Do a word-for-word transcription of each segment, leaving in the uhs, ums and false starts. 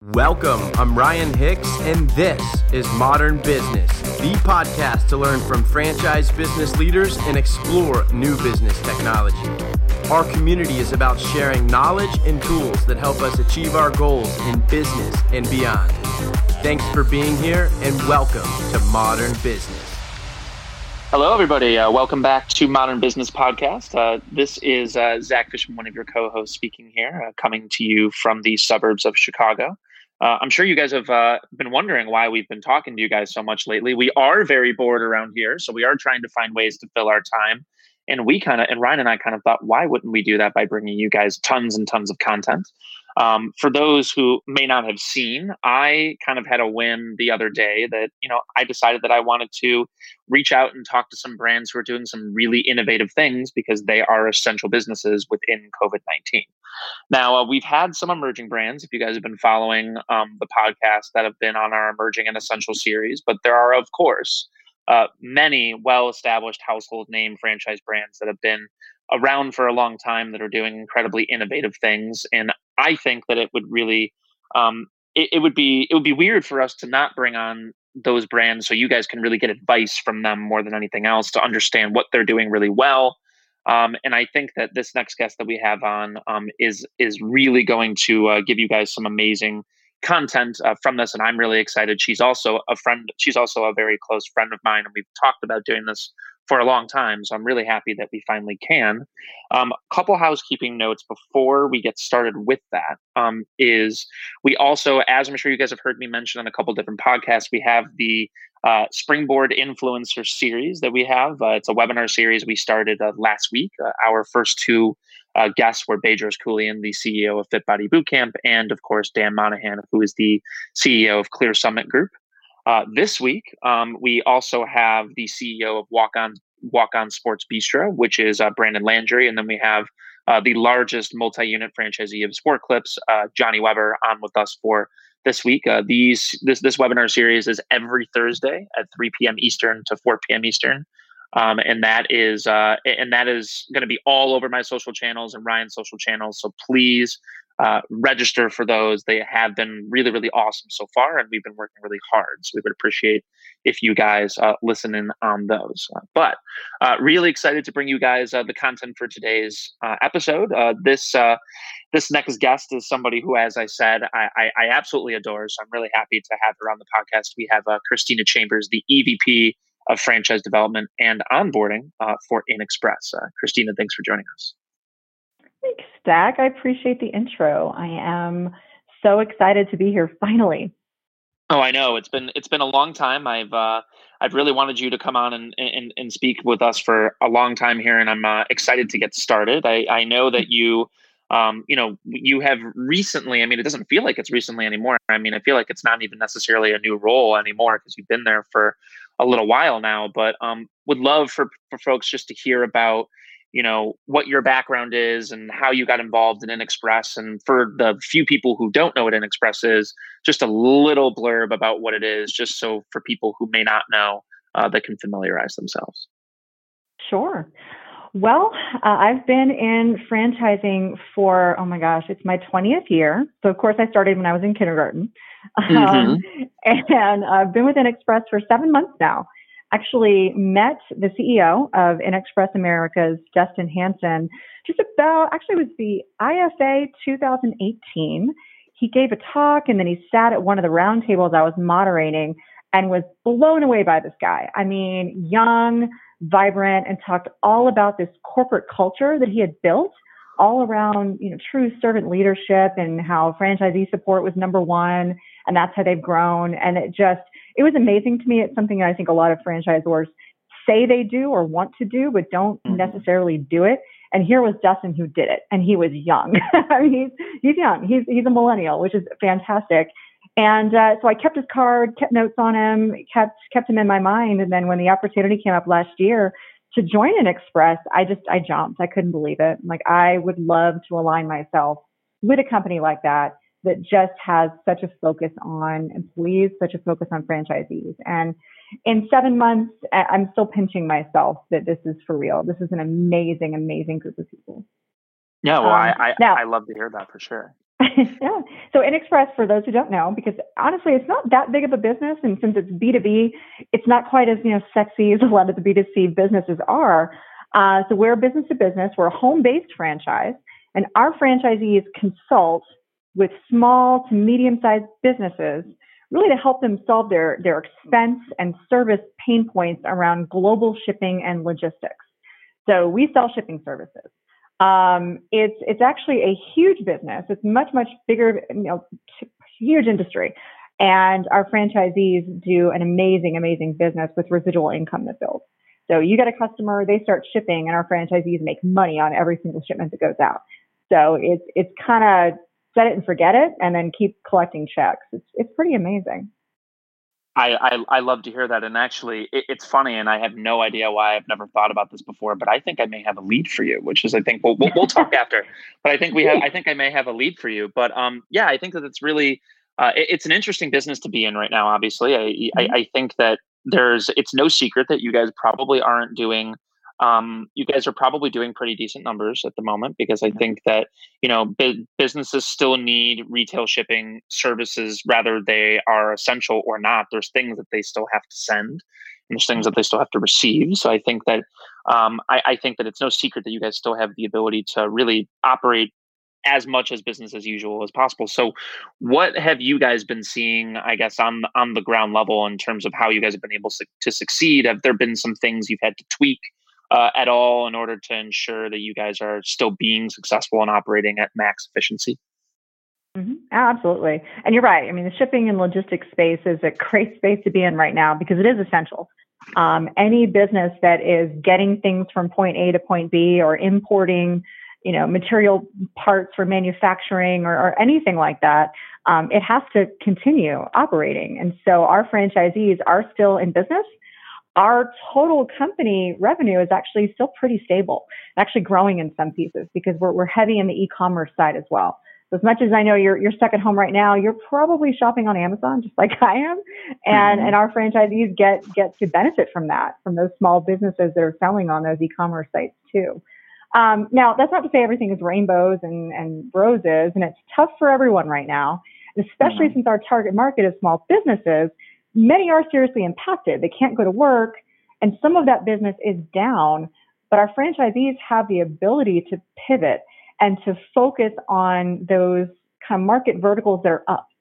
Welcome, I'm Ryan Hicks, and this is Modern Business, the podcast to learn from franchise business leaders and explore new business technology. Our community is about sharing knowledge and tools that help us achieve our goals in business and beyond. Thanks for being here, and welcome to Modern Business. Hello, everybody. Uh, welcome back to Modern Business Podcast. Uh, this is uh, Zach Fishman, one of your co-hosts, speaking here, uh, coming to you from the suburbs of Chicago. Uh, I'm sure you guys have uh, been wondering why we've been talking to you guys so much lately. We are very bored around here, so we are trying to find ways to fill our time. And we kind of, and Ryan and I kind of thought, why wouldn't we do that by bringing you guys tons and tons of content? Um, for those who may not have seen, I kind of had a whim the other day that, you know, I decided that I wanted to reach out and talk to some brands who are doing some really innovative things because they are essential businesses within COVID nineteen. Now, uh, we've had some emerging brands, if you guys have been following um, the podcast, that have been on our Emerging and Essential series, but there are, of course, uh, many well-established household name franchise brands that have been around for a long time that are doing incredibly innovative things. And I think that it would really, um, it, it would be, it would be weird for us to not bring on those brands so you guys can really get advice from them more than anything else to understand what they're doing really well. Um, and I think that this next guest that we have on um, is is really going to uh, give you guys some amazing content uh, from this, and I'm really excited. She's also a friend. She's also a very close friend of mine, and we've talked about doing this for a long time. So I'm really happy that we finally can. Um, a couple housekeeping notes before we get started with that um, is we also, as I'm sure you guys have heard me mention on a couple different podcasts, we have the uh, Springboard Influencer series that we have. Uh, it's a webinar series we started uh, last week. Uh, our first two uh, guests were Bedros Keuilian, the C E O of Fit Body Bootcamp, and of course, Dan Monahan, who is the C E O of Clear Summit Group. Uh, this week, um, we also have the C E O of Walk On Walk On Sports Bistro, which is uh, Brandon Landry, and then we have uh, the largest multi-unit franchisee of Sport Clips, uh, Johnny Weber, on with us for this week. Uh, these this this webinar series is every Thursday at three p.m. Eastern to four p.m. Eastern, um, and that is uh, and that is going to be all over my social channels and Ryan's social channels. So please. Uh, register for those. They have been really, really awesome so far, and we've been working really hard. So we would appreciate if you guys uh, listen in on those. Uh, but uh, really excited to bring you guys uh, the content for today's uh, episode. Uh, this uh, this next guest is somebody who, as I said, I, I, I absolutely adore. So I'm really happy to have her on the podcast. We have uh, Christina Chambers, the E V P of Franchise Development and Onboarding uh, for InExpress. Uh, Christina, thanks for joining us. Thanks, Zach. I appreciate the intro. I am so excited to be here finally. Oh, I know. It's been it's been a long time. I've uh, I've really wanted you to come on and, and and speak with us for a long time here, and I'm uh, excited to get started. I, I know that you um, you know you have recently. I mean, it doesn't feel like it's recently anymore. I mean, I feel like it's not even necessarily a new role anymore because you've been there for a little while now. But um, would love for for folks just to hear about, you know, what your background is and how you got involved in InExpress. And for the few people who don't know what InExpress is, just a little blurb about what it is, just so for people who may not know, uh, they can familiarize themselves. Sure. Well, uh, I've been in franchising for, oh my gosh, it's my twentieth year. So of course I started when I was in kindergarten. Mm-hmm. Um, and I've been with InExpress for seven months now. Actually met the C E O of InExpress Americas, Justin Hanson, just about, actually it was the I F A two thousand eighteen. He gave a talk and then he sat at one of the roundtables I was moderating and was blown away by this guy. I mean, young, vibrant, and talked all about this corporate culture that he had built all around, you know, true servant leadership and how franchisee support was number one. And that's how they've grown. And it just, it was amazing to me. It's something that I think a lot of franchisors say they do or want to do, but don't Mm-hmm. necessarily do it. And here was Justin who did it. And he was young. I mean, he's, he's young. He's, he's a millennial, which is fantastic. And uh, so I kept his card, kept notes on him, kept, kept him in my mind. And then when the opportunity came up last year to join InExpress, I just, I jumped. I couldn't believe it. Like, I would love to align myself with a company like that, that just has such a focus on employees, such a focus on franchisees. And in seven months, I'm still pinching myself that this is for real. This is an amazing, amazing group of people. Yeah, well, Um, I I, now- I love to hear that for sure. Yeah. So InExpress, for those who don't know, because honestly, it's not that big of a business, and since it's B two B, it's not quite as you know sexy as a lot of the B two C businesses are. Uh, so we're business to business. We're a home-based franchise, and our franchisees consult with small to medium-sized businesses, really to help them solve their their expense and service pain points around global shipping and logistics. So we sell shipping services. Um, it's it's actually a huge business. It's much much bigger, you know, huge industry, and our franchisees do an amazing amazing business with residual income that builds. So you get a customer, they start shipping, and our franchisees make money on every single shipment that goes out. So it's it's kind of set it and forget it, and then keep collecting checks. It's it's pretty amazing. I, I, I love to hear that. And actually, it, it's funny, and I have no idea why I've never thought about this before, but I think I may have a lead for you, which is, I think, we'll, we'll, we'll talk after, but I think we have, I think I may have a lead for you. But um, yeah, I think that it's really, uh, it, it's an interesting business to be in right now, obviously. I, mm-hmm. I, I think that there's, it's no secret that you guys probably aren't doing Um, you guys are probably doing pretty decent numbers at the moment, because I think that, you know, bu- businesses still need retail shipping services, whether they are essential or not. There's things that they still have to send, and there's things that they still have to receive. So I think that, um, I, I think that it's no secret that you guys still have the ability to really operate as much as business as usual as possible. So what have you guys been seeing, I guess, on, on the ground level in terms of how you guys have been able to, to succeed? Have there been some things you've had to tweak Uh, at all in order to ensure that you guys are still being successful and operating at max efficiency? Mm-hmm. Absolutely. And you're right. I mean, the shipping and logistics space is a great space to be in right now because it is essential. Um, any business that is getting things from point A to point B, or importing, you know, material parts for manufacturing, or, or anything like that, um, it has to continue operating. And so our franchisees are still in business. Our total company revenue is actually still pretty stable, actually growing in some pieces, because we're we're heavy in the e-commerce side as well. So as much as I know you're you're stuck at home right now, you're probably shopping on Amazon just like I am, and mm-hmm. and our franchisees get get to benefit from that, from those small businesses that are selling on those e-commerce sites too. Um, now, that's not to say everything is rainbows and, and roses, and it's tough for everyone right now, especially mm-hmm. since our target market is small businesses. Many are seriously impacted. They can't go to work, and some of that business is down, but our franchisees have the ability to pivot and to focus on those kind of market verticals that are up.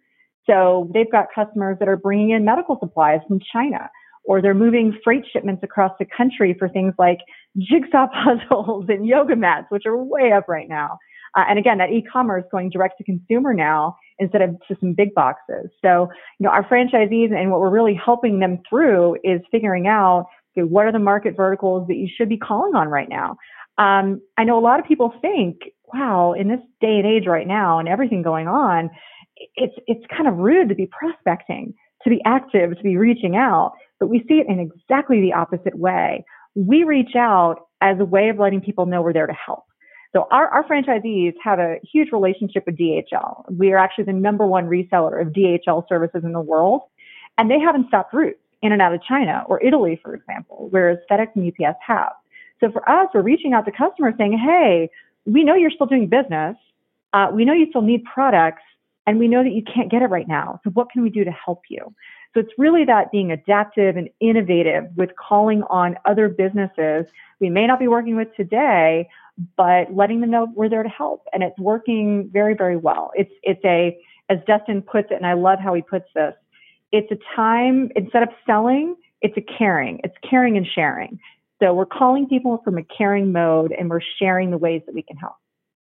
So they've got customers that are bringing in medical supplies from China, or they're moving freight shipments across the country for things like jigsaw puzzles and yoga mats, which are way up right now. Uh, and again, that e-commerce going direct to consumer now instead of to some big boxes. So, you know, our franchisees, and what we're really helping them through is figuring out, okay, what are the market verticals that you should be calling on right now? Um, I know a lot of people think, wow, in this day and age right now and everything going on, it's it's kind of rude to be prospecting, to be active, to be reaching out. But we see it in exactly the opposite way. We reach out as a way of letting people know we're there to help. So our, our franchisees have a huge relationship with D H L. We are actually the number one reseller of D H L services in the world. And they haven't stopped routes in and out of China or Italy, for example, whereas FedEx and U P S have. So for us, we're reaching out to customers saying, hey, we know you're still doing business. Uh, we know you still need products, and we know that you can't get it right now. So what can we do to help you? So it's really that being adaptive and innovative with calling on other businesses we may not be working with today, but letting them know we're there to help. And it's working very, very well. It's it's a, as Dustin puts it, and I love how he puts this, it's a time, instead of selling, it's a caring. It's caring and sharing. So we're calling people from a caring mode, and we're sharing the ways that we can help.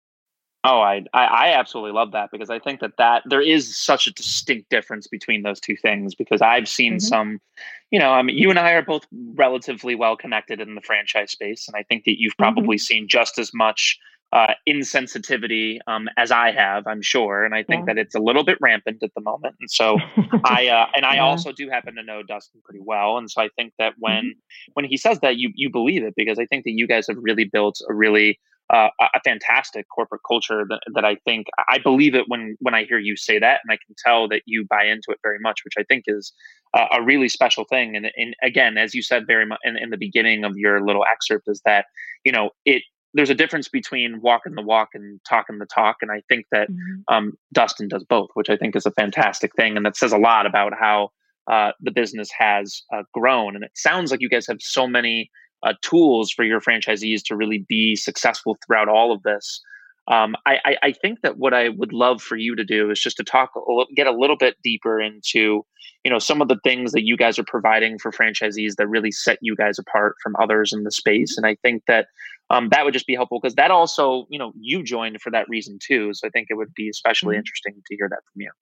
Oh, I, I I absolutely love that, because I think that, that there is such a distinct difference between those two things, because I've seen mm-hmm. some, you know, I mean, you and I are both relatively well connected in the franchise space. And I think that you've probably mm-hmm. seen just as much uh, insensitivity um, as I have, I'm sure. And I think yeah. that it's a little bit rampant at the moment. And so I, uh, and I yeah. also do happen to know Dustin pretty well. And so I think that when, mm-hmm. when he says that, you, you believe it, because I think that you guys have really built a really Uh, a fantastic corporate culture that, that I think I believe it when when I hear you say that, and I can tell that you buy into it very much, which I think is uh, a really special thing. And, and again, as you said very much in, in the beginning of your little excerpt, is that, you know, it there's a difference between walking the walk and talking the talk. And I think that Mm-hmm. um, Dustin does both, which I think is a fantastic thing. And that says a lot about how uh, the business has uh, grown. And it sounds like you guys have so many uh, tools for your franchisees to really be successful throughout all of this. Um, I, I, I think that what I would love for you to do is just to talk, a little, get a little bit deeper into, you know, some of the things that you guys are providing for franchisees that really set you guys apart from others in the space. And I think that um, that would just be helpful because that also, you know, you joined for that reason too. So I think it would be especially Mm-hmm. interesting to hear that from you.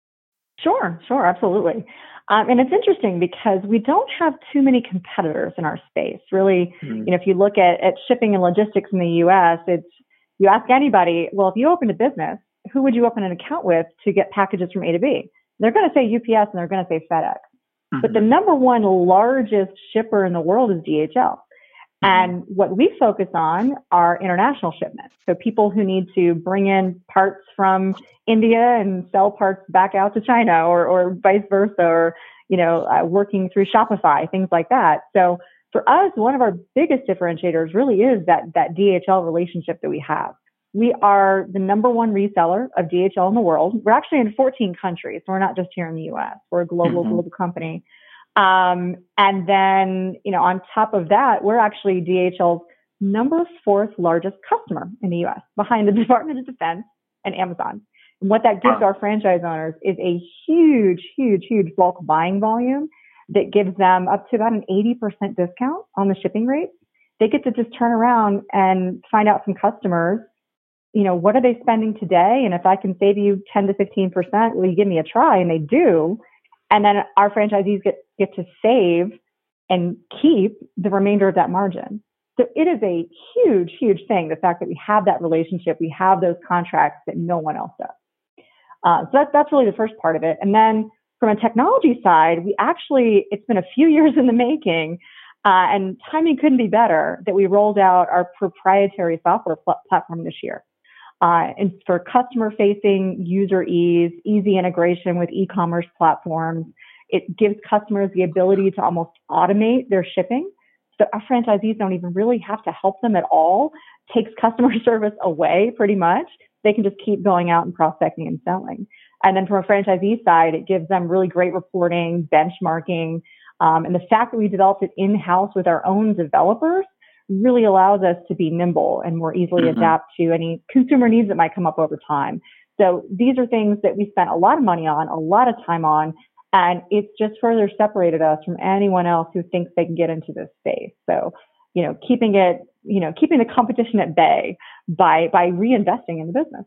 Sure, sure, absolutely. Um, and it's interesting because we don't have too many competitors in our space. Really, Mm-hmm. you know, if you look at, at shipping and logistics in the U S, it's, you ask anybody, well, if you opened a business, who would you open an account with to get packages from A to B? They're going to say U P S and they're going to say FedEx. Mm-hmm. But the number one largest shipper in the world is D H L. Mm-hmm. And what we focus on are international shipments. So people who need to bring in parts from India and sell parts back out to China or, or vice versa, or, you know, uh, working through Shopify, things like that. So for us, one of our biggest differentiators really is that, that D H L relationship that we have. We are the number one reseller of D H L in the world. We're actually in fourteen countries. So we're not just here in the U S. We're a global, mm-hmm. global company. Um, and then, you know, on top of that, we're actually D H L's number fourth largest customer in the U S, behind the Department of Defense and Amazon. And what that gives our franchise owners is a huge, huge, huge bulk buying volume that gives them up to about an eighty percent discount on the shipping rates. They get to just turn around and find out from customers, you know, what are they spending today? And if I can save you ten to fifteen percent, will you give me a try? And they do. And then our franchisees get, get to save and keep the remainder of that margin. So it is a huge, huge thing, the fact that we have that relationship, we have those contracts that no one else does. Uh, so that, that's really the first part of it. And then from a technology side, we actually, it's been a few years in the making, uh, and timing couldn't be better that we rolled out our proprietary software pl- platform this year. Uh, and for customer-facing user ease, easy integration with e-commerce platforms, it gives customers the ability to almost automate their shipping. So our franchisees don't even really have to help them at all. Takes customer service away pretty much. They can just keep going out and prospecting and selling. And then from a franchisee side, it gives them really great reporting, benchmarking, um, and the fact that we developed it in-house with our own developers really allows us to be nimble and more easily mm-hmm. adapt to any consumer needs that might come up over time. So these are things that we spent a lot of money on, a lot of time on, and it's just further separated us from anyone else who thinks they can get into this space. So, you know, keeping it, you know, keeping the competition at bay by by reinvesting in the business.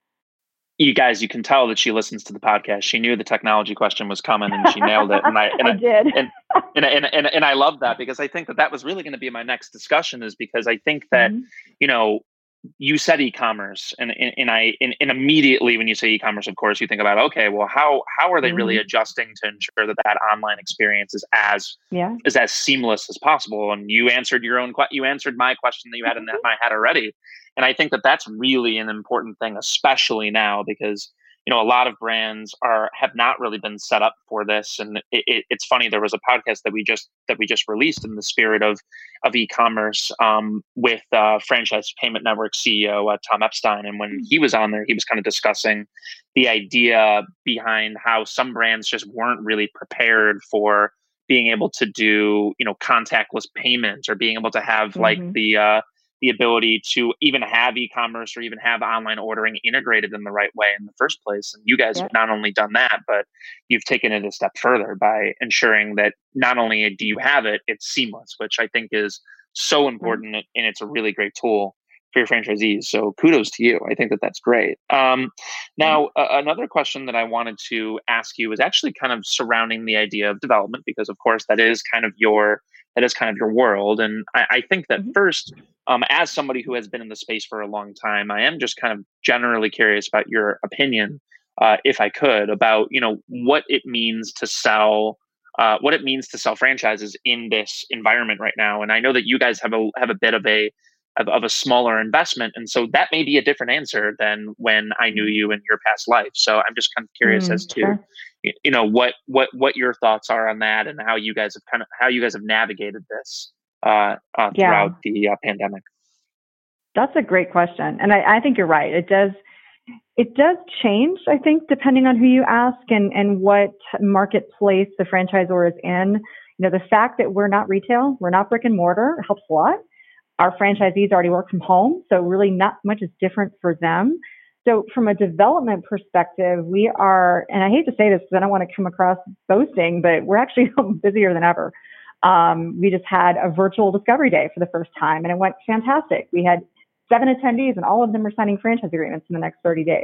You guys, you can tell that she listens to the podcast. She knew the technology question was coming and she nailed it. And I, and I, I did. And, and, and, and, and I love that because I think that that was really going to be my next discussion is because I think that, mm-hmm. you know, you said e-commerce and, and, and I, and, and immediately when you say e-commerce, of course, you think about, okay, well, how, how are they mm-hmm. really adjusting to ensure that that online experience is as, yeah. is as seamless as possible? And you answered your own, you answered my question that you had in my head already. And I think that that's really an important thing, especially now, because, you know, a lot of brands are have not really been set up for this. And it, it, it's funny, there was a podcast that we just that we just released in the spirit of of e-commerce um, with uh, Franchise Payment Network C E O uh, Tom Epstein. And when he was on there, he was kind of discussing the idea behind how some brands just weren't really prepared for being able to do, you know, contactless payments or being able to have mm-hmm. like the uh, the ability to even have e-commerce or even have online ordering integrated in the right way in the first place. And you guys yeah. have not only done that, but you've taken it a step further by ensuring that not only do you have it, it's seamless, which I think is so important. Mm-hmm. And it's a really great tool for your franchisees. So kudos to you. I think that that's great. Um, now, mm-hmm. uh, another question that I wanted to ask you is actually kind of surrounding the idea of development, because of course that is kind of your That is kind of your world. And I, I think that mm-hmm. first, um, as somebody who has been in the space for a long time, I am just kind of generally curious about your opinion, uh, if I could, about, you know, what it means to sell, uh, what it means to sell franchises in this environment right now. And I know that you guys have a have a bit of a of, of a smaller investment, and so that may be a different answer than when I knew you in your past life. So I'm just kind of curious mm, as to. Sure. You know, what, what, what your thoughts are on that and how you guys have kind of, how you guys have navigated this uh, uh, throughout yeah. the uh, pandemic. That's a great question. And I, I think you're right. It does it does change, I think, depending on who you ask and, and what marketplace the franchisor is in. You know, the fact that we're not retail, we're not brick and mortar helps a lot. Our franchisees already work from home, so really not much is different for them. So from a development perspective, we are, and I hate to say this because I don't want to come across boasting, but we're actually busier than ever. Um, we just had a virtual discovery day for the first time, and it went fantastic. We had seven attendees, and all of them are signing franchise agreements in the next thirty days.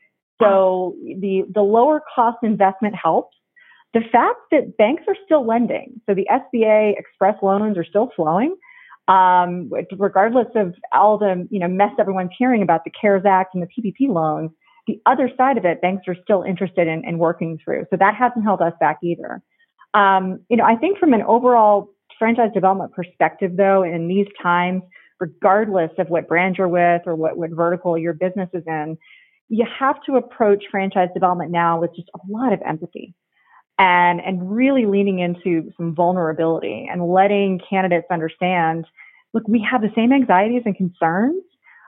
So the, the lower cost investment helps. The fact that banks are still lending, so the S B A express loans are still flowing, um, regardless of all the you know mess everyone's hearing about the CARES Act and the P P P loans. The other side of it, banks are still interested in, in working through. So that hasn't held us back either. Um, you know, I think from an overall franchise development perspective, though, in these times, regardless of what brand you're with or what, what vertical your business is in, you have to approach franchise development now with just a lot of empathy and, and really leaning into some vulnerability and letting candidates understand, look, we have the same anxieties and concerns,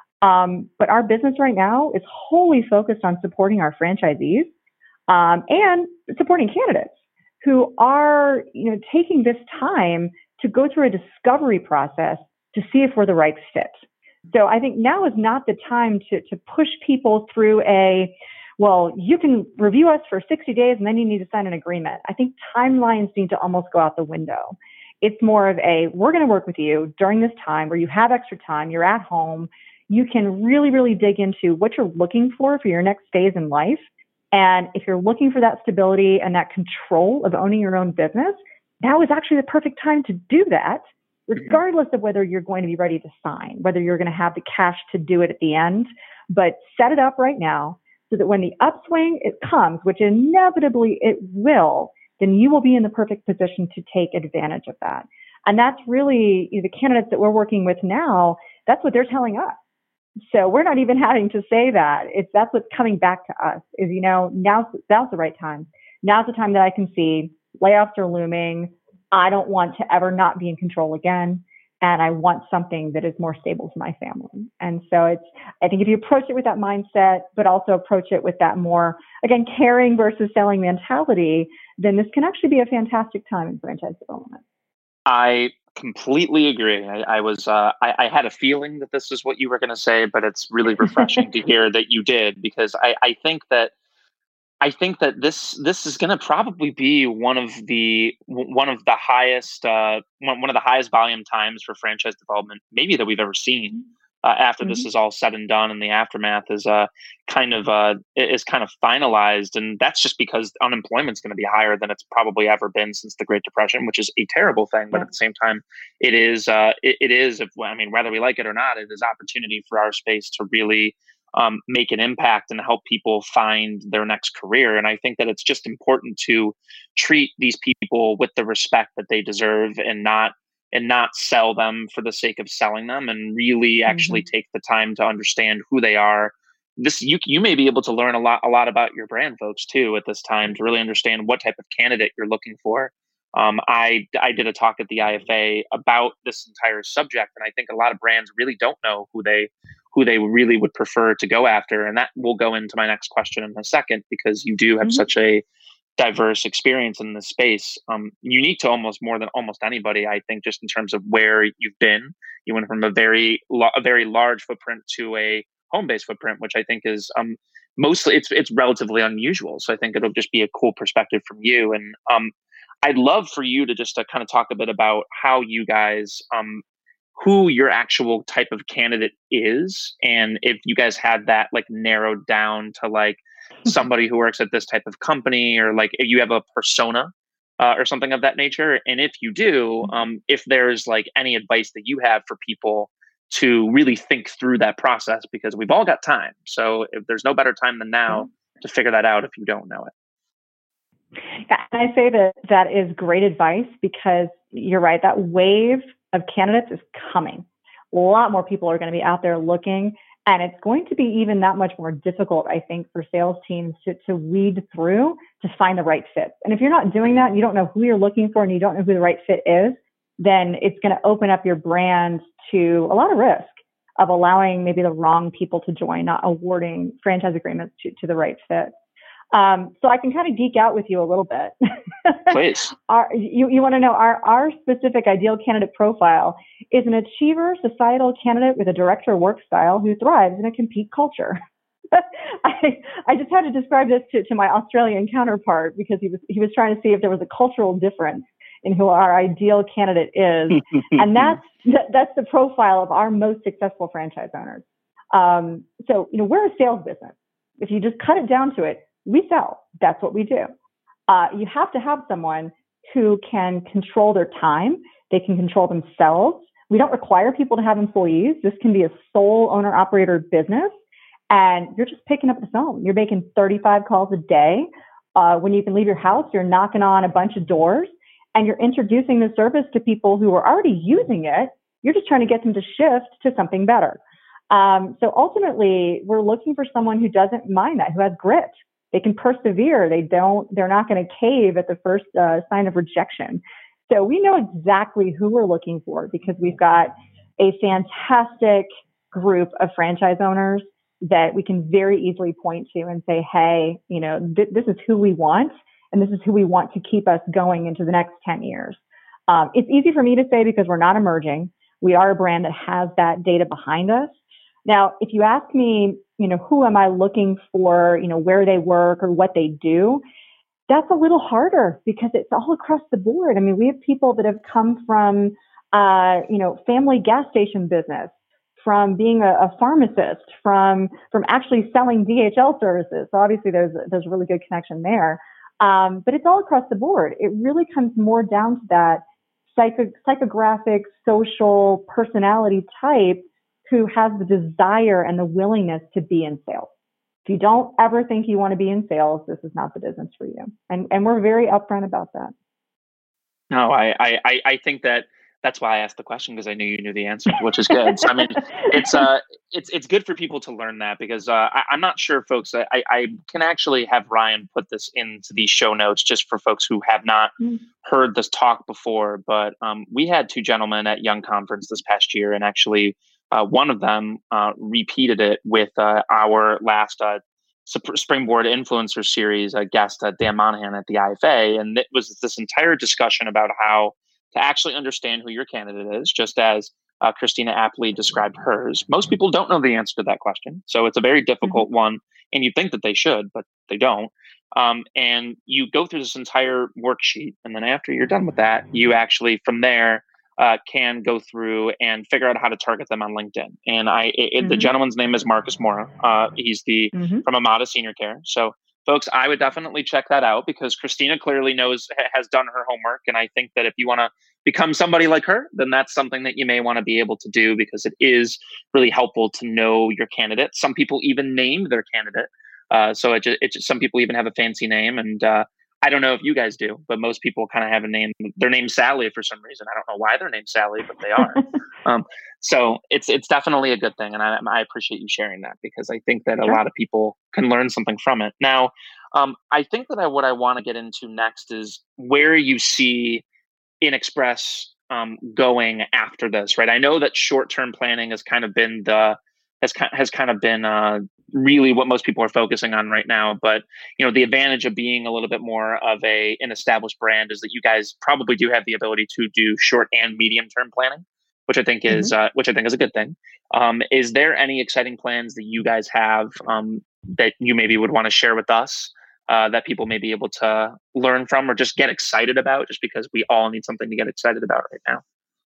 um, but our business right now is wholly focused on supporting our franchisees um, and supporting candidates who are, you know, taking this time to go through a discovery process to see if we're the right fit. So I think now is not the time to, to push people through a, well, you can review us for sixty days and then you need to sign an agreement. I think timelines need to almost go out the window. It's more of a, we're going to work with you during this time where you have extra time, you're at home, you can really, really dig into what you're looking for for your next phase in life. And if you're looking for that stability and that control of owning your own business, now is actually the perfect time to do that, regardless of whether you're going to be ready to sign, whether you're going to have the cash to do it at the end. But set it up right now so that when the upswing it comes, which inevitably it will, then you will be in the perfect position to take advantage of that. And that's really, you know, the candidates that we're working with now, that's what they're telling us. So we're not even having to say that. It's that's what's coming back to us is, you know, now's, now's the right time. Now's the time that I can see layoffs are looming. I don't want to ever not be in control again. And I want something that is more stable for my family. And so it's, I think if you approach it with that mindset, but also approach it with that more, again, caring versus selling mentality, then this can actually be a fantastic time in franchise development. I completely agree. I, I was, uh, I, I had a feeling that this is what you were going to say, but it's really refreshing to hear that you did, because I, I think that I think that this this is going to probably be one of the one of the highest uh, one, one of the highest volume times for franchise development maybe that we've ever seen. Uh, after mm-hmm. this is all said and done, and the aftermath is uh, kind of uh, is kind of finalized, and that's just because unemployment is going to be higher than it's probably ever been since the Great Depression, which is a terrible thing. But yeah. at the same time, it is uh, it, it is. If, I mean, whether we like it or not, it is opportunity for our space to really Um, make an impact and help people find their next career. And I think that it's just important to treat these people with the respect that they deserve and not and not sell them for the sake of selling them, and really actually mm-hmm. take the time to understand who they are. This you you may be able to learn a lot a lot about your brand folks too at this time to really understand what type of candidate you're looking for. Um, I I did a talk at the I F A about this entire subject, and I think a lot of brands really don't know who they who they really would prefer to go after. And that will go into my next question in a second, because you do have mm-hmm. such a diverse experience in this space, um, unique to almost more than almost anybody, I think, just in terms of where you've been. You went from a very, a very large footprint to a home-based footprint, which I think is um, mostly, it's it's relatively unusual. So I think it'll just be a cool perspective from you. And um, I'd love for you to just to kind of talk a bit about how you guys, um, who your actual type of candidate is, and if you guys had that like narrowed down to like somebody who works at this type of company, or like if you have a persona uh, or something of that nature. And if you do, um, if there's like any advice that you have for people to really think through that process, because we've all got time. So if there's no better time than now to figure that out if you don't know it. And I say that that is great advice, because you're right, that wave of candidates is coming. A lot more people are going to be out there looking, and it's going to be even that much more difficult, I think, for sales teams to, to weed through to find the right fit. And if you're not doing that, and you don't know who you're looking for, and you don't know who the right fit is, then it's going to open up your brand to a lot of risk. of allowing maybe the wrong people to join, not awarding franchise agreements to, to the right fit. Um, so I can kind of geek out with you a little bit. Please. Our, you you want to know our, our specific ideal candidate profile is an achiever societal candidate with a director work style who thrives in a compete culture. I, I just had to describe this to, to my Australian counterpart because he was he was trying to see if there was a cultural difference in who our ideal candidate is. And that's that's the profile of our most successful franchise owners. Um, so, you know, we're a sales business. If you just cut it down to it, we sell. That's what we do. Uh, you have to have someone who can control their time. They can control themselves. We don't require people to have employees. This can be a sole owner operator business. And you're just picking up the phone. You're making thirty-five calls a day. Uh, when you can leave your house, you're knocking on a bunch of doors and you're introducing the service to people who are already using it. You're just trying to get them to shift to something better. Um, so ultimately, we're looking for someone who doesn't mind that, who has grit. They can persevere. They don't, they're not going to cave at the first uh, sign of rejection. So we know exactly who we're looking for because we've got a fantastic group of franchise owners that we can very easily point to and say, hey, you know, th- this is who we want, and this is who we want to keep us going into the next ten years. Um, it's easy for me to say because we're not emerging. We are a brand that has that data behind us. Now, if you ask me, you know, who am I looking for, you know, where they work or what they do, that's a little harder because it's all across the board. I mean, we have people that have come from, uh, you know, family gas station business, from being a, a pharmacist, from from actually selling D H L services. So obviously there's there's a really good connection there. Um, but it's all across the board. It really comes more down to that psycho, psychographic, social personality type who has the desire and the willingness to be in sales. If you don't ever think you want to be in sales, this is not the business for you. And and we're very upfront about that. No, I I I think that that's why I asked the question, because I knew you knew the answer, which is good. So I mean, it's uh it's it's good for people to learn that because uh, I, I'm not sure, folks. I I can actually have Ryan put this into these show notes just for folks who have not mm. heard this talk before. But um, we had two gentlemen at Young Conference this past year, and actually. Uh, one of them uh, repeated it with uh, our last uh, Springboard Influencer Series uh, guest, uh, Dan Monahan at the I F A. And it was this entire discussion about how to actually understand who your candidate is, just as uh, Christina aptly described hers. Most people don't know the answer to that question. So it's a very difficult mm-hmm. one. And you think that they should, but they don't. Um, and you go through this entire worksheet. And then after you're done with that, you actually, from there, Uh, can go through and figure out how to target them on LinkedIn. And I, it, mm-hmm. the gentleman's name is Marcus Mora. Uh, he's the mm-hmm. from Amada Senior Care. So, folks, I would definitely check that out because Christina clearly knows has done her homework. And I think that if you want to become somebody like her, then that's something that you may want to be able to do because it is really helpful to know your candidate. Some people even name their candidate. Uh, so it just, it just some people even have a fancy name and. Uh, I don't know if you guys do, but most people kind of have a name. They're named Sally for some reason. I don't know why they're named Sally, but they are. um, so it's it's definitely a good thing, and I, I appreciate you sharing that because I think that a sure. lot of people can learn something from it. Now, um, I think that I, what I want to get into next is where you see InXpress um, going after this. Right? I know that short-term planning has kind of been the has has kind of been. Uh, really what most people are focusing on right now. But, you know, the advantage of being a little bit more of a an established brand is that you guys probably do have the ability to do short and medium term planning, which I think is, mm-hmm. uh, which I think is a good thing. Um, is there any exciting plans that you guys have um, that you maybe would want to share with us uh, that people may be able to learn from or just get excited about just because we all need something to get excited about right now?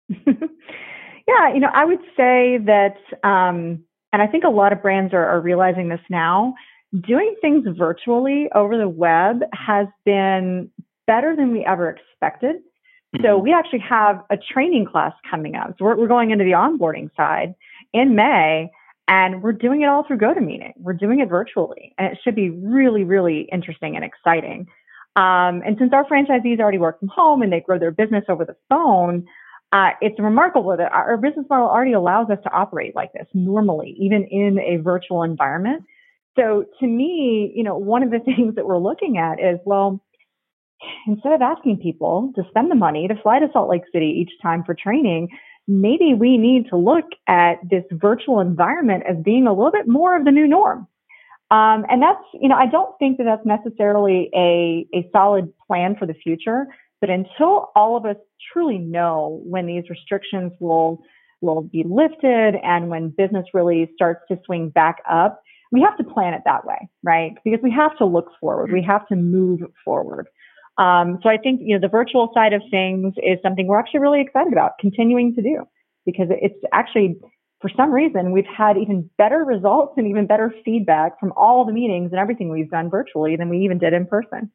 Yeah, you know, I would say that, um, and I think a lot of brands are, are realizing this now, doing things virtually over the web has been better than we ever expected. Mm-hmm. So we actually have a training class coming up. So we're, we're going into the onboarding side in May, and we're doing it all through GoToMeeting. We're doing it virtually, and it should be really, really interesting and exciting. Um, and since our franchisees already work from home and they grow their business over the phone, Uh, it's remarkable that our business model already allows us to operate like this normally, even in a virtual environment. So to me, you know, one of the things that we're looking at is, well, instead of asking people to spend the money to fly to Salt Lake City each time for training, maybe we need to look at this virtual environment as being a little bit more of the new norm. Um, and that's, you know, I don't think that that's necessarily a, a solid plan for the future, but until all of us truly know when these restrictions will, will be lifted and when business really starts to swing back up, we have to plan it that way, right? Because we have to look forward. We have to move forward. Um, so I think, you know, the virtual side of things is something we're actually really excited about continuing to do, because it's actually, for some reason, we've had even better results and even better feedback from all the meetings and everything we've done virtually than we even did in person.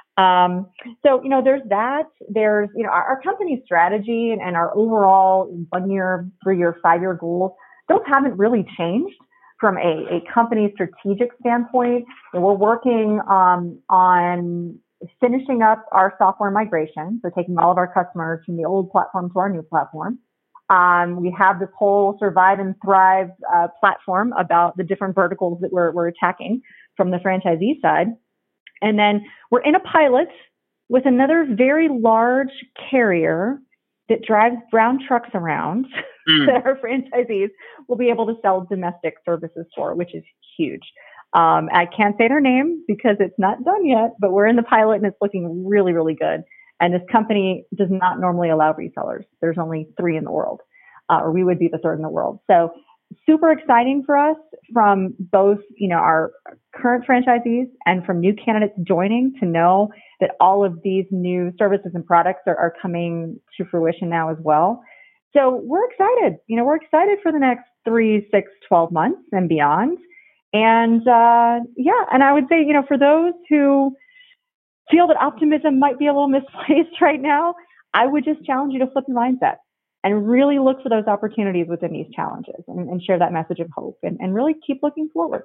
Um, so, you know, there's that. There's, you know, our, our company strategy and, and our overall one-year, three-year, five-year goals, those haven't really changed from a, a company strategic standpoint. And we're working um, on finishing up our software migration, so taking all of our customers from the old platform to our new platform. Um, we have this whole Survive and Thrive uh, platform about the different verticals that we're, we're attacking from the franchisee side. And then we're in a pilot with another very large carrier that drives brown trucks around mm. that our franchisees will be able to sell domestic services for, which is huge. Um, I can't say their name because it's not done yet, but we're in the pilot and it's looking really, really good. And this company does not normally allow resellers. There's only three in the world, uh, or we would be the third in the world. So super exciting for us from both, you know, our current franchisees and from new candidates joining to know that all of these new services and products are, are coming to fruition now as well. So we're excited. You know, we're excited for the next three, six, twelve months and beyond. And uh, yeah, and I would say, you know, for those who feel that optimism might be a little misplaced right now, I would just challenge you to flip your mindset and really look for those opportunities within these challenges and, and share that message of hope and, and really keep looking forward.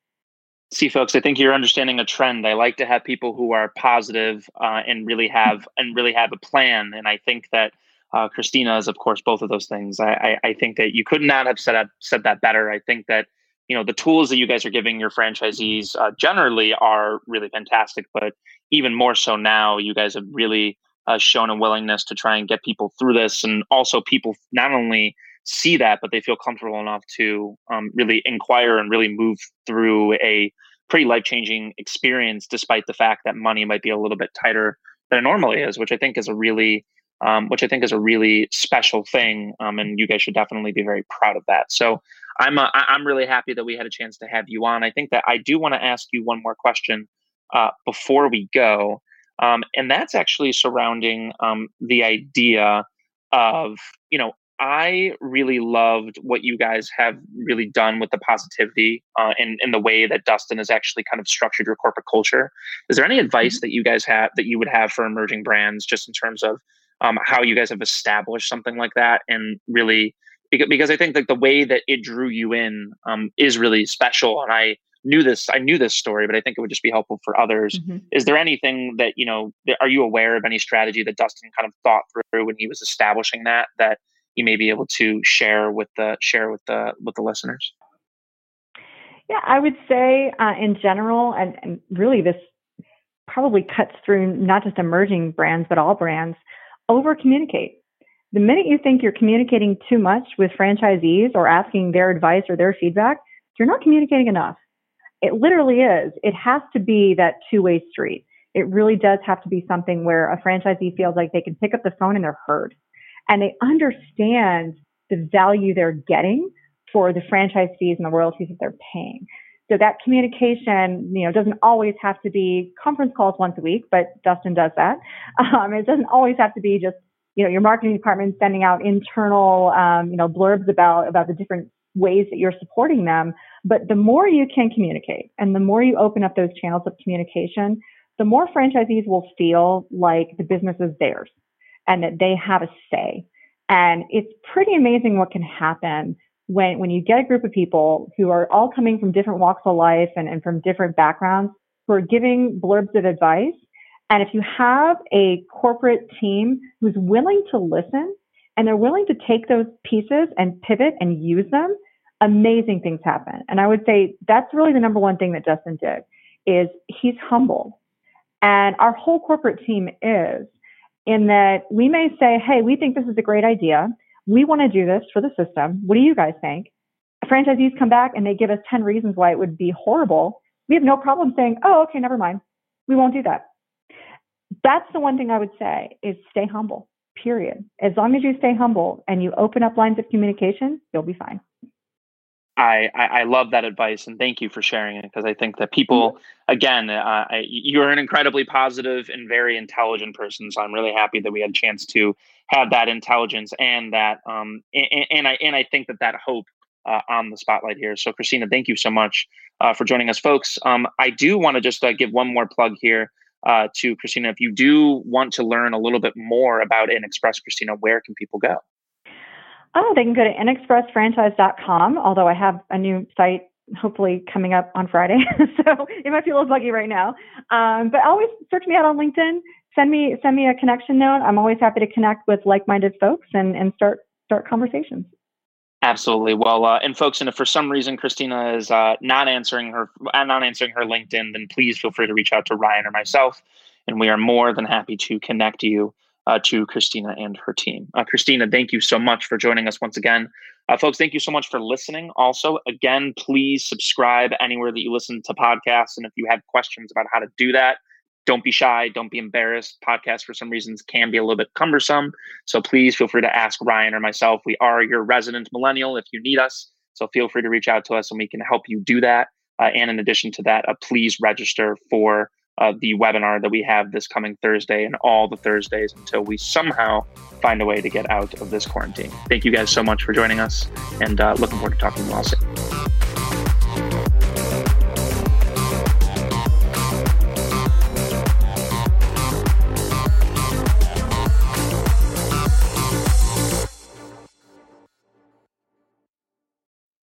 See, folks, I think you're understanding a trend. I like to have people who are positive, uh, and really have and really have a plan. And I think that uh, Christina is, of course, both of those things. I, I, I think that you could not have said that, said that better. I think that, you know, the tools that you guys are giving your franchisees uh, generally are really fantastic, but even more so now, you guys have really uh, shown a willingness to try and get people through this. And also people not only see that, but they feel comfortable enough to um, really inquire and really move through a pretty life-changing experience, despite the fact that money might be a little bit tighter than it normally is, which I think is a really, um, which I think is a really special thing. Um, and you guys should definitely be very proud of that. So I'm, uh, I'm really happy that we had a chance to have you on. I think that I do want to ask you one more question uh, before we go. Um, and that's actually surrounding um, the idea of, you know, I really loved what you guys have really done with the positivity uh, and, and the way that Dustin has actually kind of structured your corporate culture. Is there any advice that you guys have that you would have for emerging brands, just in terms of um, how you guys have established something like that? And really, because, because I think that the way that it drew you in um, is really special. And I knew this, I knew this story, but I think it would just be helpful for others. Mm-hmm. Is there anything that, you know, are you aware of any strategy that Dustin kind of thought through when he was establishing that, that you may be able to share with the share with the with the listeners? Yeah, I would say uh, in general, and, and really this probably cuts through not just emerging brands, but all brands, over communicate. The minute you think you're communicating too much with franchisees or asking their advice or their feedback, you're not communicating enough. It literally is. It has to be that two-way street. It really does have to be something where a franchisee feels like they can pick up the phone and they're heard. And they understand the value they're getting for the franchise fees and the royalties that they're paying. So that communication, you know, doesn't always have to be conference calls once a week, but Dustin does that. Um, it doesn't always have to be just, you know, your marketing department sending out internal, um, you know, blurbs about, about the different ways that you're supporting them. But the more you can communicate and the more you open up those channels of communication, the more franchisees will feel like the business is theirs and that they have a say. And it's pretty amazing what can happen when, when you get a group of people who are all coming from different walks of life and, and from different backgrounds who are giving blurbs of advice. And if you have a corporate team who's willing to listen and they're willing to take those pieces and pivot and use them, amazing things happen. And I would say that's really the number one thing that Dustin did, is he's humble. And our whole corporate team is, in that we may say, hey, we think this is a great idea. we want to do this for the system. What do you guys think? Franchisees come back and they give us ten reasons why it would be horrible. We have no problem saying, oh, okay, never mind. We won't do that. That's the one thing I would say is stay humble, period. As long as you stay humble and you open up lines of communication, you'll be fine. I, I, I love that advice, and thank you for sharing it, because I think that people, mm-hmm. again, uh, I, you're an incredibly positive and very intelligent person. So I'm really happy that we had a chance to have that intelligence and that, um, and, and I and I think that that hope uh, on the spotlight here. So Christina, thank you so much uh, for joining us, folks. Um, I do want to just uh, give one more plug here uh, to Christina. If you do want to learn a little bit more about InExpress, Christina, where can people go? Oh, they can go to in express franchise dot com, although I have a new site hopefully coming up on Friday. So it might be a little buggy right now. Um, but always search me out on LinkedIn. Send me send me a connection note. I'm always happy to connect with like-minded folks and, and start start conversations. Absolutely. Well, uh, and folks, and if for some reason Christina is uh, not answering her not answering her LinkedIn, then please feel free to reach out to Ryan or myself, and we are more than happy to connect you Uh, to Christina and her team. Uh, Christina, thank you so much for joining us once again. Uh, folks, thank you so much for listening. Also, again, please subscribe anywhere that you listen to podcasts. And if you have questions about how to do that, don't be shy. Don't be embarrassed. Podcasts, for some reasons, can be a little bit cumbersome. So please feel free to ask Ryan or myself. We are your resident millennial if you need us. So feel free to reach out to us and we can help you do that. Uh, and in addition to that, uh, please register for Uh, the webinar that we have this coming Thursday and all the Thursdays until we somehow find a way to get out of this quarantine. Thank you guys so much for joining us, and uh, looking forward to talking to you all soon.